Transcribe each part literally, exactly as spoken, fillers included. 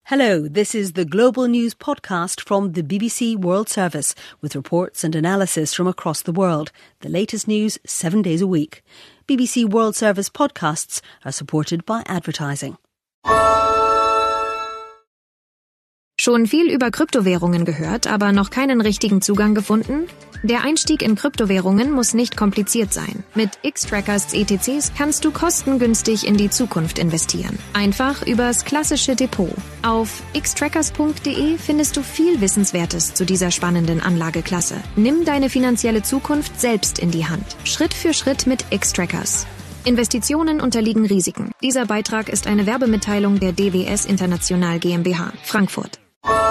Hello, this is the Global News podcast from the B B C World Service with reports and analysis from across the world. The latest news seven days a week. B B C World Service podcasts are supported by advertising. Schon viel über Kryptowährungen gehört, aber noch keinen richtigen Zugang gefunden? Der Einstieg in Kryptowährungen muss nicht kompliziert sein. Mit Xtrackers E T Cs kannst du kostengünstig in die Zukunft investieren. Einfach übers klassische Depot. Auf x trackers punkt de findest du viel Wissenswertes zu dieser spannenden Anlageklasse. Nimm deine finanzielle Zukunft selbst in die Hand. Schritt für Schritt mit Xtrackers. Investitionen unterliegen Risiken. Dieser Beitrag ist eine Werbemitteilung der D W S International GmbH, Frankfurt.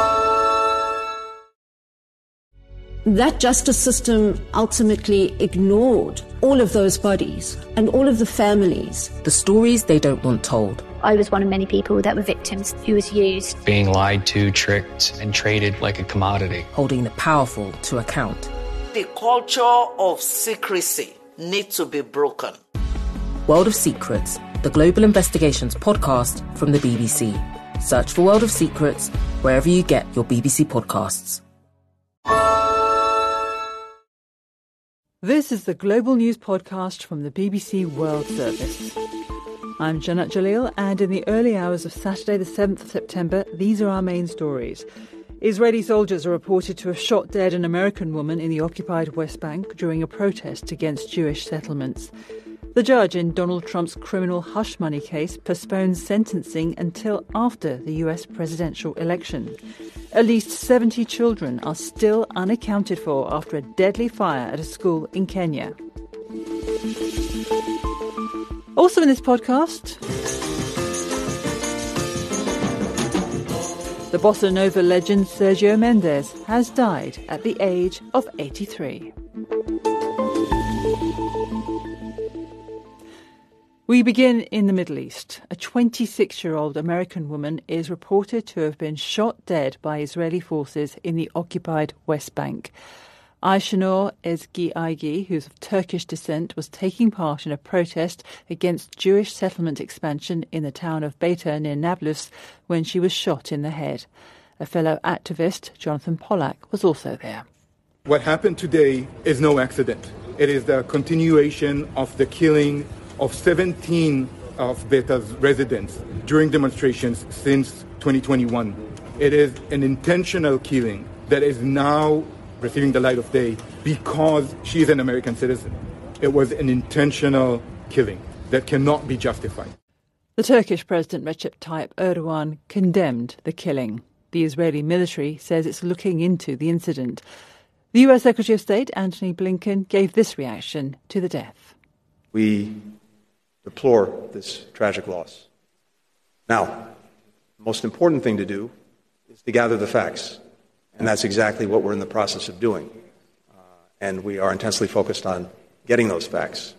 That justice system ultimately ignored all of those bodies and all of the families. The stories they don't want told. I was one of many people that were victims who was used. Being lied to, tricked, and traded like a commodity. Holding the powerful to account. The culture of secrecy needs to be broken. World of Secrets, the Global Investigations podcast from the B B C. Search for World of Secrets wherever you get your B B C podcasts. This is the Global News podcast from the B B C World Service. I'm Janat Jalil, and in the early hours of Saturday the seventh of September, these are our main stories. Israeli soldiers are reported to have shot dead an American woman in the occupied West Bank during a protest against Jewish settlements. The judge in Donald Trump's criminal hush money case postpones sentencing until after the U S presidential election. At least seventy children are still unaccounted for after a deadly fire at a school in Kenya. Also in this podcast, the bossa nova legend Sergio Mendes has died at the age of eighty-three. We begin in the Middle East. A twenty-six-year-old American woman is reported to have been shot dead by Israeli forces in the occupied West Bank. Ayşenur Ezgi, who's of Turkish descent, was taking part in a protest against Jewish settlement expansion in the town of Beta near Nablus when she was shot in the head. A fellow activist, Jonathan Pollack, was also there. What happened today is no accident. It is the continuation of the killing of seventeen of Beta's residents during demonstrations since twenty twenty-one. It is an intentional killing that is now receiving the light of day because she is an American citizen. It was an intentional killing that cannot be justified. The Turkish President Recep Tayyip Erdogan condemned the killing. The Israeli military says it's looking into the incident. The U S Secretary of State Antony Blinken gave this reaction to the death. We deplore this tragic loss. Now, the most important thing to do is to gather the facts, and that's exactly what we're in the process of doing. Uh, and we are intensely focused on getting those facts.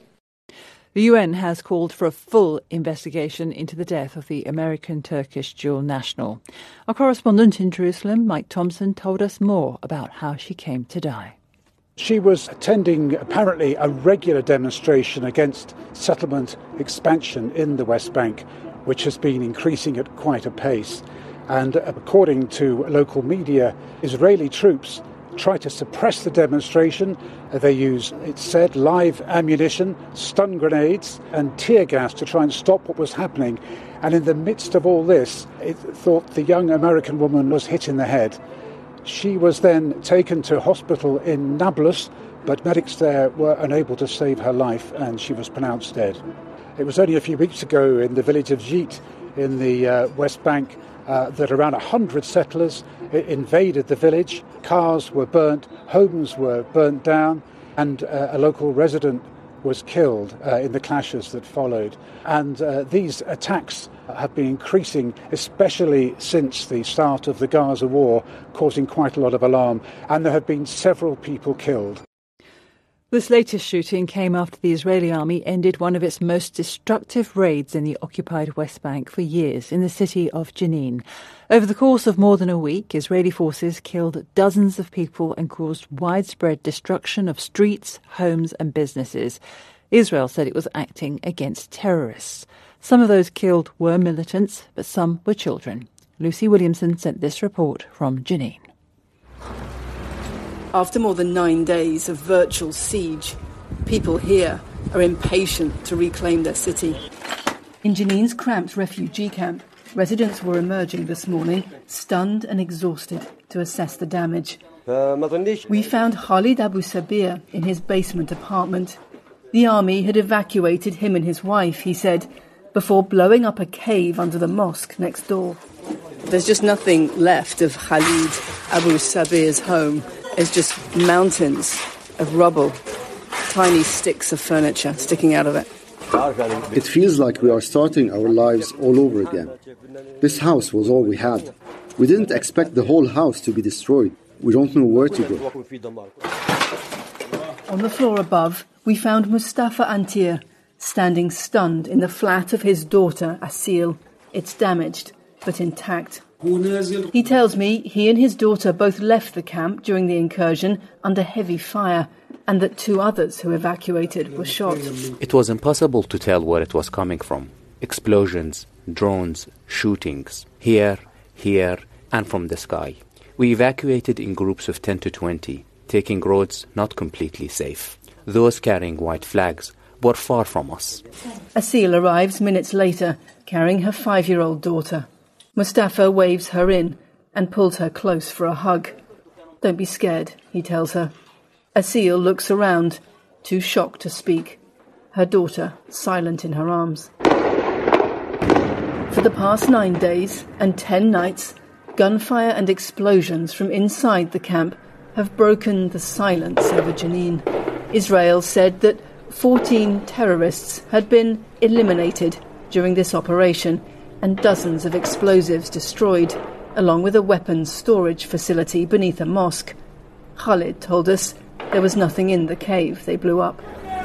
The U N has called for a full investigation into the death of the American-Turkish dual national. Our correspondent in Jerusalem, Mike Thompson, told us more about how she came to die. She was attending, apparently, a regular demonstration against settlement expansion in the West Bank, which has been increasing at quite a pace. And according to local media, Israeli troops try to suppress the demonstration. They use, it's said, live ammunition, stun grenades and tear gas to try and stop what was happening. And in the midst of all this, it thought the young American woman was hit in the head. She was then taken to hospital in Nablus, but medics there were unable to save her life and she was pronounced dead. It was only a few weeks ago in the village of Jit in the uh, West Bank uh, that around one hundred settlers invaded the village. Cars were burnt, homes were burnt down, and uh, a local resident was killed uh, in the clashes that followed. And uh, these attacks have been increasing, especially since the start of the Gaza war, causing quite a lot of alarm. And there have been several people killed. This latest shooting came after the Israeli army ended one of its most destructive raids in the occupied West Bank for years in the city of Jenin. Over the course of more than a week, Israeli forces killed dozens of people and caused widespread destruction of streets, homes and businesses. Israel said it was acting against terrorists. Some of those killed were militants, but some were children. Lucy Williamson sent this report from Jenin. After more than nine days of virtual siege, people here are impatient to reclaim their city. In Jenin's cramped refugee camp, residents were emerging this morning, stunned and exhausted, to assess the damage. We found Khalid Abu Sabir in his basement apartment. The army had evacuated him and his wife, he said, before blowing up a cave under the mosque next door. There's just nothing left of Khalid Abu Sabir's home. It's just mountains of rubble, tiny sticks of furniture sticking out of it. It feels like we are starting our lives all over again. This house was all we had. We didn't expect the whole house to be destroyed. We don't know where to go. On the floor above, we found Mustafa Antir, standing stunned in the flat of his daughter, Asil. It's damaged, but intact. He tells me he and his daughter both left the camp during the incursion under heavy fire, and that two others who evacuated were shot. It was impossible to tell where it was coming from. Explosions, drones, shootings, here, here, and from the sky. We evacuated in groups of ten to twenty, taking roads not completely safe. Those carrying white flags were far from us. Asil arrives minutes later, carrying her five-year-old daughter. Mustafa waves her in and pulls her close for a hug. Don't be scared, he tells her. Asil looks around, too shocked to speak. Her daughter silent in her arms. For the past nine days and ten nights, gunfire and explosions from inside the camp have broken the silence over Jenin. Israel said that fourteen terrorists had been eliminated during this operation and dozens of explosives destroyed, along with a weapons storage facility beneath a mosque. Khalid told us there was nothing in the cave they blew up.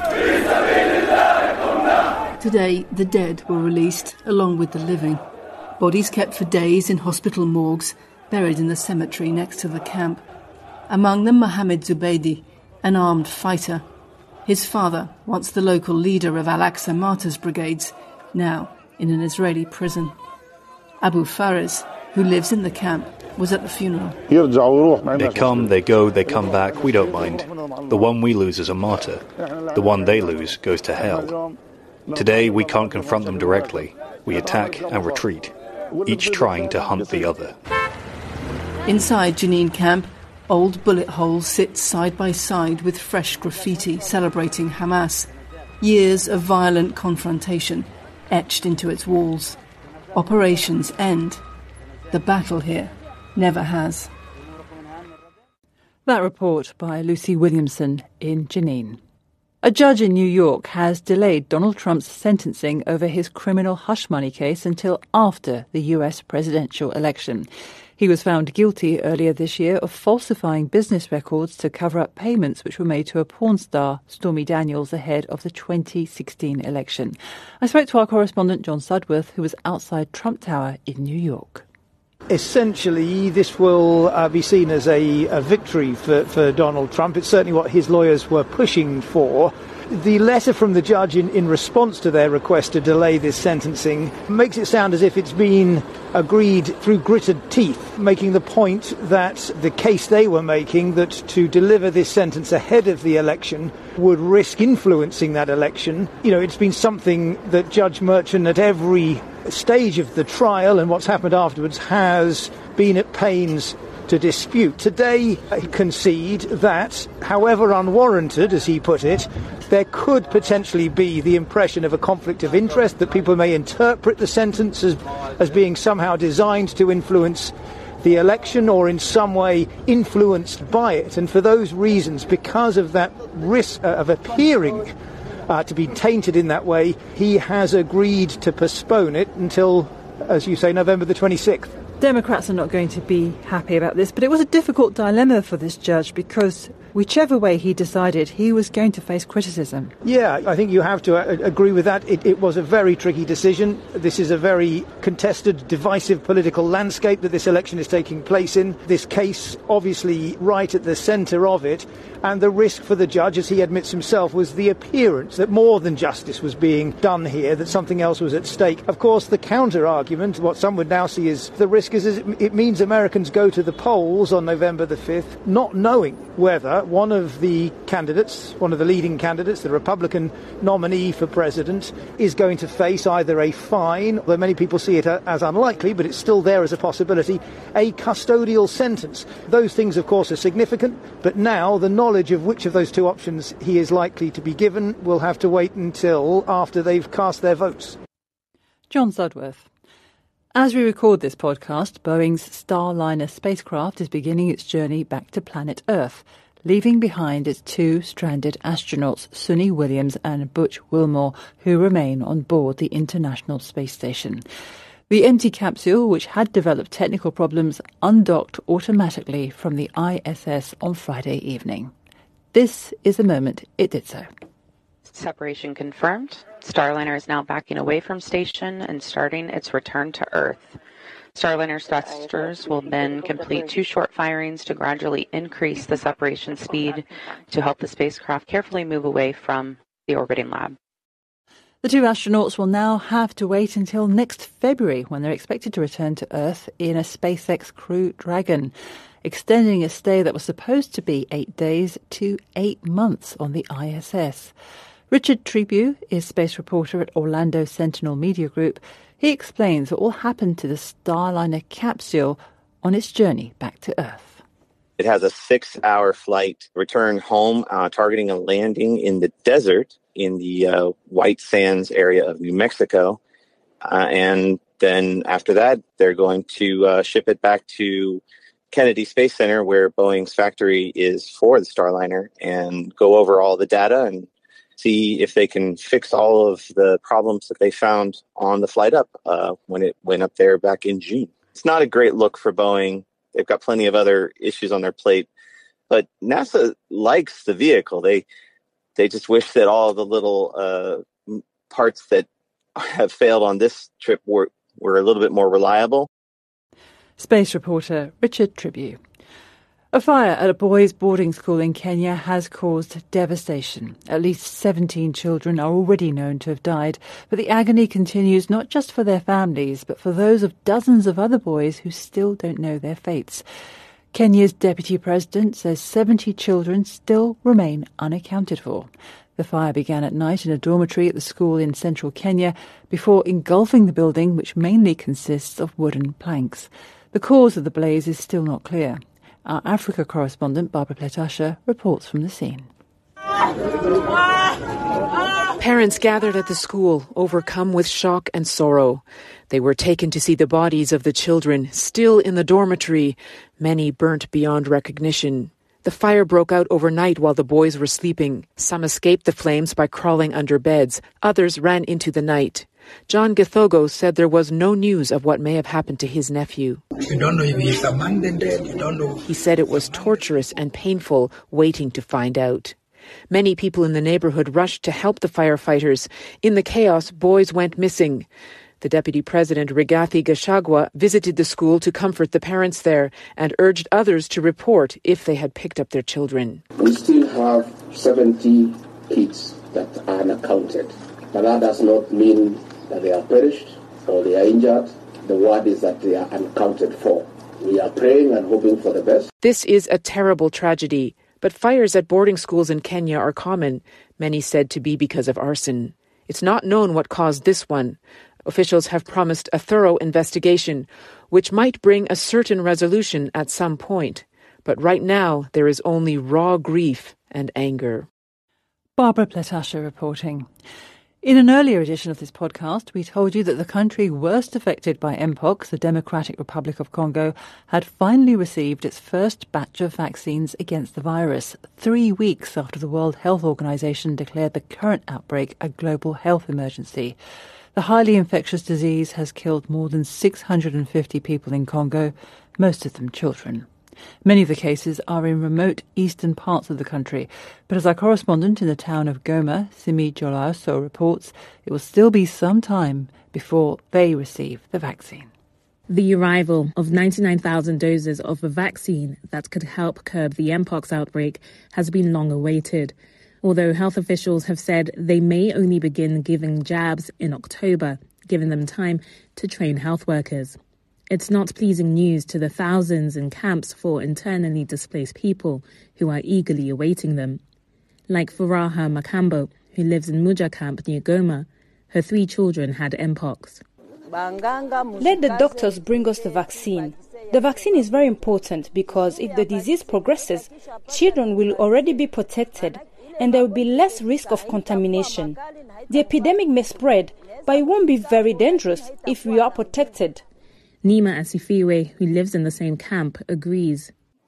Today, the dead were released, along with the living. Bodies kept for days in hospital morgues, buried in the cemetery next to the camp. Among them Mohammed Zubaydi, an armed fighter. His father, once the local leader of Al-Aqsa Martyrs Brigades, now in an Israeli prison. Abu Faraz, who lives in the camp, was at the funeral. They come, they go, they come back, we don't mind. The one we lose is a martyr. The one they lose goes to hell. Today we can't confront them directly. We attack and retreat, each trying to hunt the other. Inside Jenin camp, old bullet holes sit side by side with fresh graffiti celebrating Hamas. Years of violent confrontation etched into its walls. Operations end. The battle here never has. That report by Lucy Williamson in Jenin. A judge in New York has delayed Donald Trump's sentencing over his criminal hush money case until after the U S presidential election. He was found guilty earlier this year of falsifying business records to cover up payments which were made to a porn star, Stormy Daniels, ahead of the twenty sixteen election. I spoke to our correspondent John Sudworth, who was outside Trump Tower in New York. Essentially, this will uh, be seen as a, a victory for, for Donald Trump. It's certainly what his lawyers were pushing for. The letter from the judge in, in response to their request to delay this sentencing makes it sound as if it's been agreed through gritted teeth, making the point that the case they were making, that to deliver this sentence ahead of the election would risk influencing that election. You know, it's been something that Judge Merchan at every stage of the trial and what's happened afterwards has been at pains to dispute. Today, he conceded that, however unwarranted, as he put it, there could potentially be the impression of a conflict of interest, that people may interpret the sentence as, as being somehow designed to influence the election or in some way influenced by it. And for those reasons, because of that risk uh, of appearing uh, to be tainted in that way, he has agreed to postpone it until, as you say, November the twenty-sixth. Democrats are not going to be happy about this, but it was a difficult dilemma for this judge because whichever way he decided, he was going to face criticism. Yeah, I think you have to uh, agree with that. It, it was a very tricky decision. This is a very contested, divisive political landscape that this election is taking place in. This case, obviously, right at the centre of it. And the risk for the judge, as he admits himself, was the appearance that more than justice was being done here, that something else was at stake. Of course, the counter-argument, what some would now see as the risk risk is it means Americans go to the polls on November the fifth not knowing whether one of the candidates, one of the leading candidates, the Republican nominee for president, is going to face either a fine, though many people see it as unlikely, but it's still there as a possibility, a custodial sentence. Those things, of course, are significant, but now the knowledge of which of those two options he is likely to be given will have to wait until after they've cast their votes. John Sudworth. As we record this podcast, Boeing's Starliner spacecraft is beginning its journey back to planet Earth, leaving behind its two stranded astronauts, Suni Williams and Butch Wilmore, who remain on board the International Space Station. The empty capsule, which had developed technical problems, undocked automatically from the I S S on Friday evening. This is the moment it did so. Separation confirmed. Starliner is now backing away from station and starting its return to Earth. Starliner thrusters will then complete two short firings to gradually increase the separation speed to help the spacecraft carefully move away from the orbiting lab. The two astronauts will now have to wait until next February when they're expected to return to Earth in a SpaceX Crew Dragon, extending a stay that was supposed to be eight days to eight months on the I S S. Richard Tribune is space reporter at Orlando Sentinel Media Group. He explains what will happen to the Starliner capsule on its journey back to Earth. It has a six-hour flight return home, uh, targeting a landing in the desert in the uh, White Sands area of New Mexico. Uh, and then after that, they're going to uh, ship it back to Kennedy Space Center, where Boeing's factory is for the Starliner, and go over all the data and see if they can fix all of the problems that they found on the flight up uh, when it went up there back in June. It's not a great look for Boeing. They've got plenty of other issues on their plate, but NASA likes the vehicle. They they just wish that all the little uh, parts that have failed on this trip were, were a little bit more reliable. Space reporter Richard Tribune. A fire at a boys' boarding school in Kenya has caused devastation. At least seventeen children are already known to have died, but the agony continues not just for their families, but for those of dozens of other boys who still don't know their fates. Kenya's deputy president says seventy children still remain unaccounted for. The fire began at night in a dormitory at the school in central Kenya before engulfing the building, which mainly consists of wooden planks. The cause of the blaze is still not clear. Our Africa correspondent, Barbara Pletasha, reports from the scene. Parents gathered at the school, overcome with shock and sorrow. They were taken to see the bodies of the children, still in the dormitory, many burnt beyond recognition. The fire broke out overnight while the boys were sleeping. Some escaped the flames by crawling under beds. Others ran into the night. John Githogo said there was no news of what may have happened to his nephew. You don't know if he's a man then dead. You don't know. He said it was torturous and painful, waiting to find out. Many people in the neighborhood rushed to help the firefighters. In the chaos, boys went missing. The deputy president, Rigathi Gachagua, visited the school to comfort the parents there and urged others to report if they had picked up their children. We still have seventy kids that are unaccounted, but that does not mean that they are perished or they are injured. The word is that they are unaccounted for. We are praying and hoping for the best. This is a terrible tragedy, but fires at boarding schools in Kenya are common, many said to be because of arson. It's not known what caused this one. Officials have promised a thorough investigation, which might bring a certain resolution at some point. But right now, there is only raw grief and anger. Barbara Pletasha reporting. In an earlier edition of this podcast, we told you that the country worst affected by Mpox, the Democratic Republic of Congo, had finally received its first batch of vaccines against the virus, three weeks after the World Health Organization declared the current outbreak a global health emergency. The highly infectious disease has killed more than six hundred fifty people in Congo, most of them children. Many of the cases are in remote eastern parts of the country, but as our correspondent in the town of Goma, Simi Jolaso, reports, it will still be some time before they receive the vaccine. The arrival of ninety-nine thousand doses of a vaccine that could help curb the Mpox outbreak has been long awaited, although health officials have said they may only begin giving jabs in October, giving them time to train health workers. It's not pleasing news to the thousands in camps for internally displaced people who are eagerly awaiting them. Like Furaha Makambo, who lives in Muja camp near Goma, her three children had Mpox. Let the doctors bring us the vaccine. The vaccine is very important because if the disease progresses, children will already be protected and there will be less risk of contamination. The epidemic may spread, but it won't be very dangerous if we are protected. Nima Asifiwe, who lives in the same camp, agrees.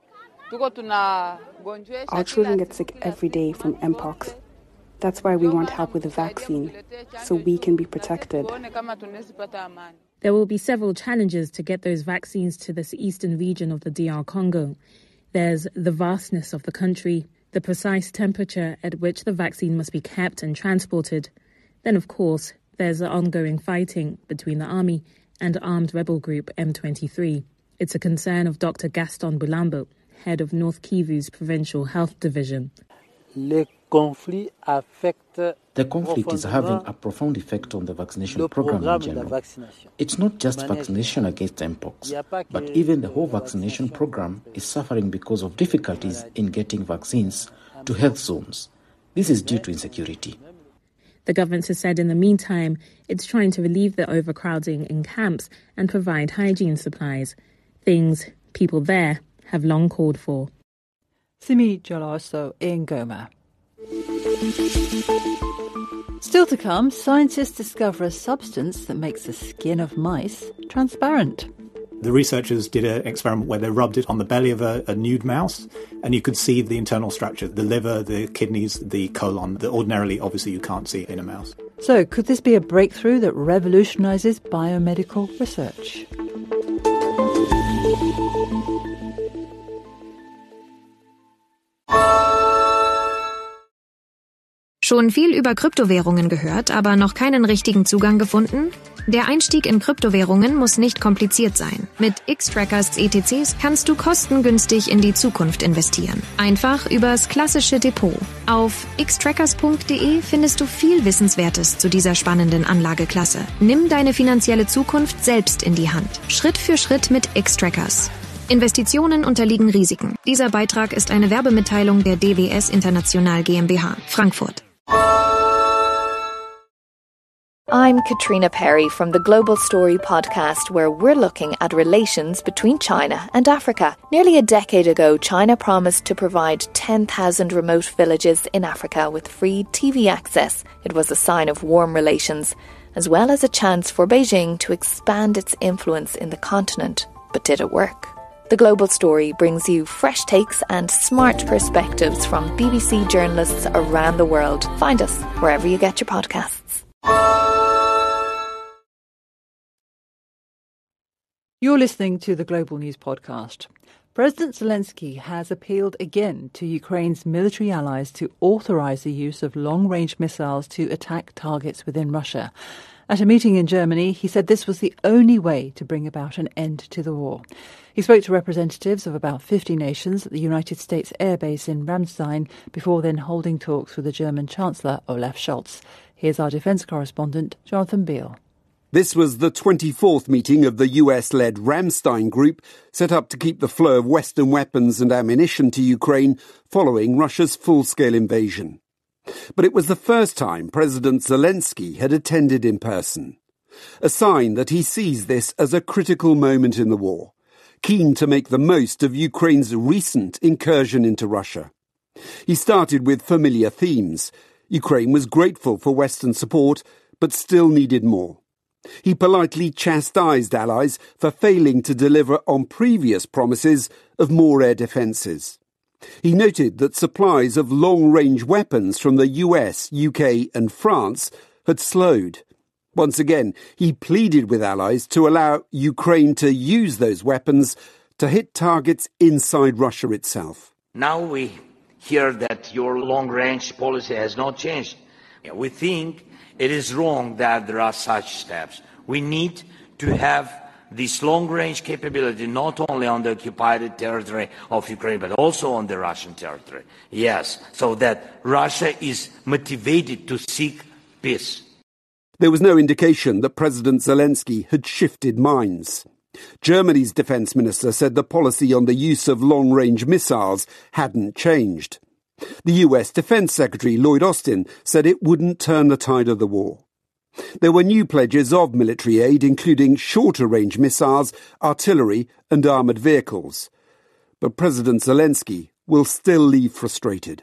Our children get sick every day from Mpox. That's why we want help with the vaccine, so we can be protected. There will be several challenges to get those vaccines to this eastern region of the D R Congo. There's the vastness of the country, the precise temperature at which the vaccine must be kept and transported. Then, of course, there's the ongoing fighting between the army and armed rebel group M twenty-three. It's a concern of Doctor Gaston Bulambo, head of North Kivu's Provincial Health Division. The conflict is having a profound effect on the vaccination program in general. It's not just vaccination against Mpox, but even the whole vaccination program is suffering because of difficulties in getting vaccines to health zones. This is due to insecurity. The government has said in the meantime, it's trying to relieve the overcrowding in camps and provide hygiene supplies, things people there have long called for. Simi Joloso in Goma. Still to come, scientists discover a substance that makes the skin of mice transparent. The researchers did an experiment where they rubbed it on the belly of a, a nude mouse, and you could see the internal structure, the liver, the kidneys, the colon, that ordinarily, obviously, you can't see in a mouse. So, could this be a breakthrough that revolutionises biomedical research? Schon viel über Kryptowährungen gehört, aber noch keinen richtigen Zugang gefunden? Der Einstieg in Kryptowährungen muss nicht kompliziert sein. Mit X-Trackers E T Cs kannst du kostengünstig in die Zukunft investieren. Einfach übers klassische Depot. Auf x trackers punkt de findest du viel Wissenswertes zu dieser spannenden Anlageklasse. Nimm deine finanzielle Zukunft selbst in die Hand. Schritt für Schritt mit X-Trackers. Investitionen unterliegen Risiken. Dieser Beitrag ist eine Werbemitteilung der D W S International GmbH, Frankfurt. I'm Katrina Perry from the Global Story podcast, where we're looking at relations between China and Africa. Nearly a decade ago, China promised to provide ten thousand remote villages in Africa with free T V access. It was a sign of warm relations, as well as a chance for Beijing to expand its influence in the continent. But did it work? The Global Story brings you fresh takes and smart perspectives from B B C journalists around the world. Find us wherever you get your podcasts. You're listening to the Global News Podcast. President Zelensky has appealed again to Ukraine's military allies to authorise the use of long-range missiles to attack targets within Russia. At a meeting in Germany, he said this was the only way to bring about an end to the war. He spoke to representatives of about fifty nations at the United States Air Base in Ramstein before then holding talks with the German Chancellor Olaf Scholz. Here's our defence correspondent, Jonathan Beale. This was the twenty-fourth meeting of the U S-led Ramstein Group, set up to keep the flow of Western weapons and ammunition to Ukraine following Russia's full-scale invasion. But it was the first time President Zelensky had attended in person, a sign that he sees this as a critical moment in the war, keen to make the most of Ukraine's recent incursion into Russia. He started with familiar themes. Ukraine was grateful for Western support, but still needed more. He politely chastised allies for failing to deliver on previous promises of more air defences. He noted that supplies of long-range weapons from the U S, U K and France had slowed. Once again, he pleaded with allies to allow Ukraine to use those weapons to hit targets inside Russia itself. Now we hear that your long-range policy has not changed. We think it is wrong that there are such steps. We need to have this long-range capability not only on the occupied territory of Ukraine, but also on the Russian territory. Yes, so that Russia is motivated to seek peace. There was no indication that President Zelensky had shifted minds. Germany's defence minister said the policy on the use of long-range missiles hadn't changed. The U S Defence Secretary Lloyd Austin said it wouldn't turn the tide of the war. There were new pledges of military aid, including shorter-range missiles, artillery and armoured vehicles. But President Zelensky will still leave frustrated.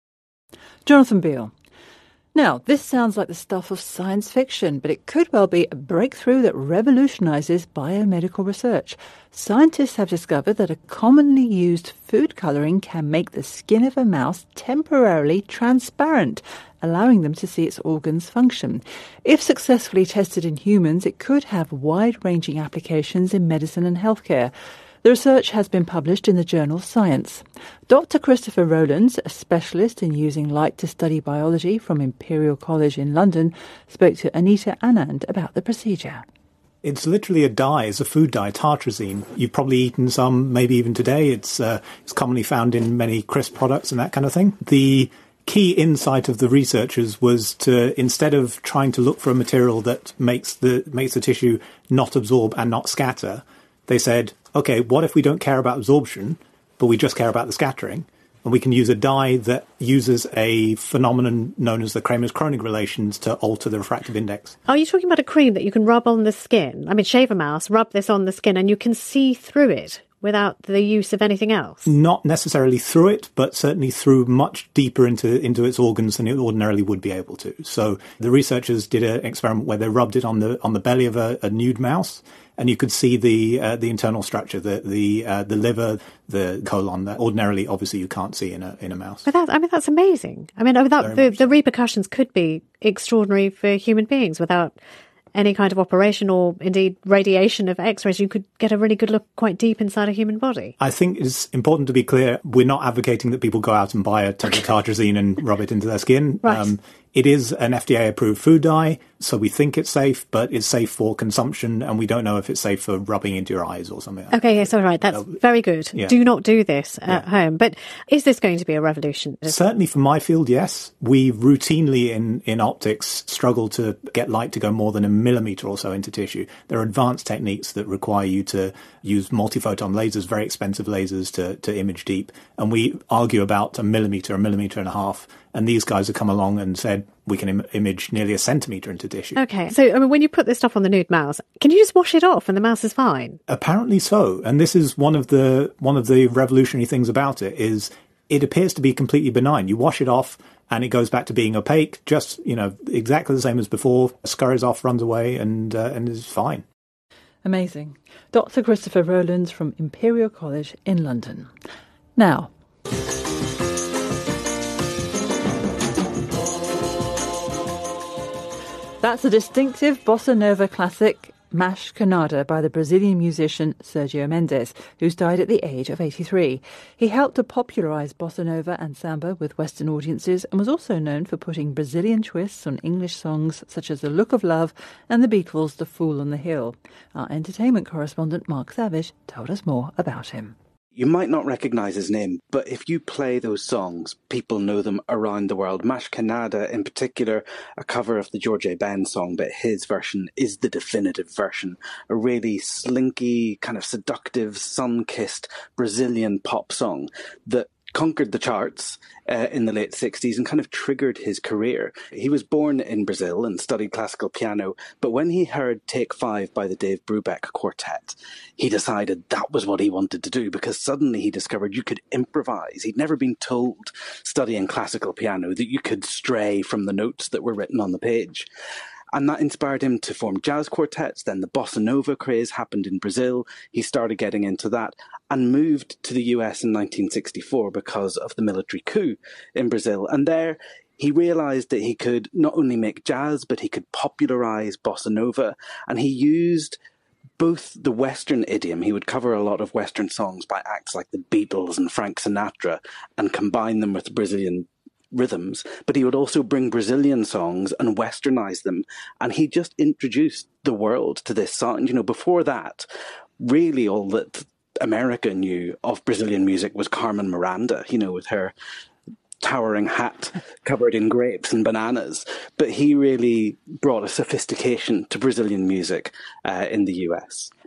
Jonathan Beale. Now, this sounds like the stuff of science fiction, but it could well be a breakthrough that revolutionises biomedical research. Scientists have discovered that a commonly used food colouring can make the skin of a mouse temporarily transparent, allowing them to see its organs function. If successfully tested in humans, it could have wide-ranging applications in medicine and healthcare. The research has been published in the journal Science. Doctor Christopher Rowlands, a specialist in using light to study biology from Imperial College in London, spoke to Anita Anand about the procedure. It's literally a dye. It's a food dye, tartrazine. You've probably eaten some, maybe even today. It's uh, it's commonly found in many crisp products and that kind of thing. The key insight of the researchers was to, instead of trying to look for a material that makes the makes the tissue not absorb and not scatter, they said, OK, what if we don't care about absorption, but we just care about the scattering? And we can use a dye that uses a phenomenon known as the Kramers-Kronig relations to alter the refractive index. Are you talking about a cream that you can rub on the skin? I mean, shave a mouse, rub this on the skin, and you can see through it without the use of anything else? Not necessarily through it, but certainly through much deeper into, into its organs than it ordinarily would be able to. So the researchers did an experiment where they rubbed it on the on the belly of a, a nude mouse, and you could see the uh, the internal structure, the the uh, the liver, the colon. That ordinarily, obviously, you can't see in a in a mouse. But that, I mean, that's amazing. I mean, without the, the repercussions could be extraordinary for human beings. Without any kind of operation or indeed radiation of X-rays, you could get a really good look quite deep inside a human body. I think it's important to be clear, we're not advocating that people go out and buy a tub of tartrazine and rub it into their skin. Right. Um, it is an F D A-approved food dye, so we think it's safe, but it's safe for consumption, and we don't know if it's safe for rubbing into your eyes or something like that. Okay, yes, all right. That's uh, very good. Yeah. Do not do this at yeah. home. But is this going to be a revolution? Certainly for my field, yes. We routinely in, in optics struggle to get light to go more than a millimetre or so into tissue. There are advanced techniques that require you to use multiphoton lasers, very expensive lasers, to, to image deep. And we argue about a millimetre, a millimetre and a half. And these guys have come along and said we can im- image nearly a centimetre into tissue. Okay, so I mean, when you put this stuff on the nude mouse, can you just wash it off and the mouse is fine? Apparently so. And this is one of the one of the revolutionary things about it is it appears to be completely benign. You wash it off and it goes back to being opaque, just, you know, exactly the same as before, scurries off, runs away, and uh, and is fine. Amazing. Doctor Christopher Rowlands from Imperial College in London. Now, that's a distinctive bossa nova classic, Mas Canada, by the Brazilian musician Sergio Mendes, who's died at the age of eighty-three. He helped to popularise bossa nova and samba with Western audiences and was also known for putting Brazilian twists on English songs such as The Look of Love and the Beatles' The Fool on the Hill. Our entertainment correspondent Mark Savage told us more about him. You might not recognise his name, but if you play those songs, people know them around the world. Mas Canada, in particular, a cover of the George A. Ben song, but his version is the definitive version. A really slinky, kind of seductive, sun-kissed Brazilian pop song that conquered the charts uh, in the late sixties and kind of triggered his career. He was born in Brazil and studied classical piano, but when he heard Take Five by the Dave Brubeck Quartet, he decided that was what he wanted to do, because suddenly he discovered you could improvise. He'd never been told, studying classical piano, that you could stray from the notes that were written on the page. And that inspired him to form jazz quartets. Then the bossa nova craze happened in Brazil. He started getting into that and moved to the U S in nineteen sixty-four because of the military coup in Brazil. And there he realized that he could not only make jazz, but he could popularize bossa nova. And he used both the Western idiom. He would cover a lot of Western songs by acts like the Beatles and Frank Sinatra and combine them with Brazilian rhythms, but he would also bring Brazilian songs and westernize them, and he just introduced the world to this sound. You know, before that, really all that America knew of Brazilian music was Carmen Miranda, you know, with her towering hat covered in grapes and bananas. But he really brought a sophistication to Brazilian music uh, in the U S.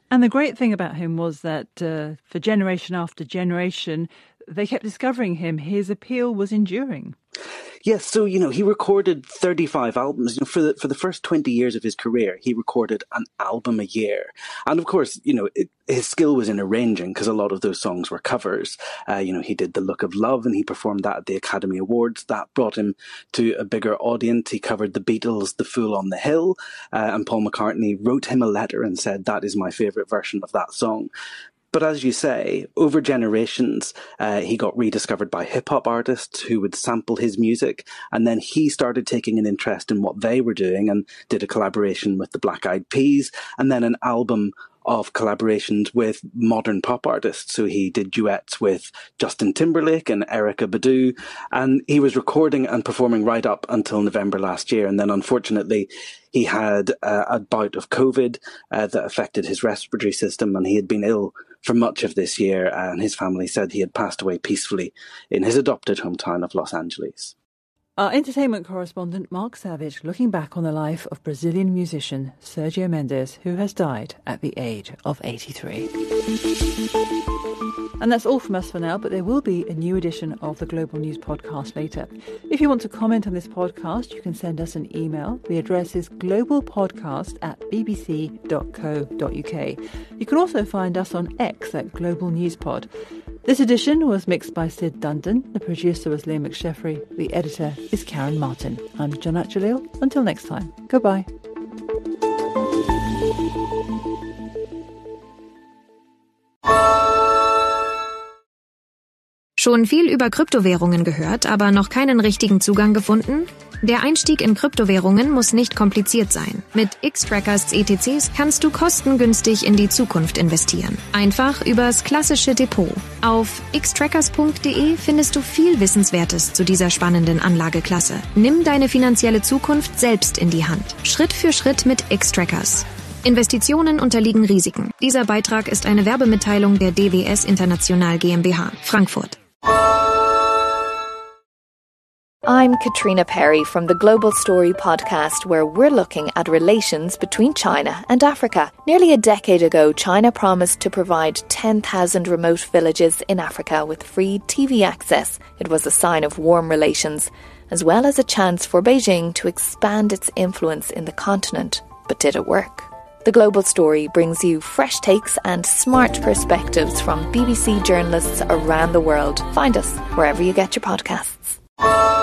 And the great thing about him was that uh, for generation after generation, they kept discovering him. His appeal was enduring. Yes, so, you know, he recorded thirty-five albums. You know, for the for the first twenty years of his career, he recorded an album a year. And of course, you know, it, his skill was in arranging because a lot of those songs were covers. Uh, you know, he did The Look of Love and he performed that at the Academy Awards. That brought him to a bigger audience. He covered the Beatles' The Fool on the Hill. Uh, and Paul McCartney wrote him a letter and said, that is my favourite version of that song. But as you say, over generations, uh, he got rediscovered by hip-hop artists who would sample his music. And then he started taking an interest in what they were doing and did a collaboration with the Black Eyed Peas and then an album of collaborations with modern pop artists. So he did duets with Justin Timberlake and Erykah Badu. And he was recording and performing right up until November last year. And then unfortunately, he had uh, a bout of COVID uh, that affected his respiratory system and he had been ill for much of this year, and his family said he had passed away peacefully in his adopted hometown of Los Angeles. Our entertainment correspondent Mark Savage looking back on the life of Brazilian musician Sergio Mendes, who has died at the age of eighty-three. And that's all from us for now, but there will be a new edition of the Global News Podcast later. If you want to comment on this podcast, you can send us an email. The address is globalpodcast at bbc dot co dot uk. You can also find us on X at Global News Pod. This edition was mixed by Sid Dundon. The producer was Liam McSheffrey. The editor is Karen Martin. I'm Janat Jalil. Until next time, goodbye. Schon viel über Kryptowährungen gehört, aber noch keinen richtigen Zugang gefunden? Der Einstieg in Kryptowährungen muss nicht kompliziert sein. Mit Xtrackers E T Cs kannst du kostengünstig in die Zukunft investieren. Einfach übers klassische Depot. Auf x trackers punkt de findest du viel Wissenswertes zu dieser spannenden Anlageklasse. Nimm deine finanzielle Zukunft selbst in die Hand. Schritt für Schritt mit Xtrackers. Investitionen unterliegen Risiken. Dieser Beitrag ist eine Werbemitteilung der D W S International GmbH, Frankfurt. I'm Katrina Perry from the Global Story podcast, where we're looking at relations between China and Africa. Nearly a decade ago, China promised to provide ten thousand remote villages in Africa with free T V access. It was a sign of warm relations, as well as a chance for Beijing to expand its influence in the continent. But did it work? The Global Story brings you fresh takes and smart perspectives from B B C journalists around the world. Find us wherever you get your podcasts.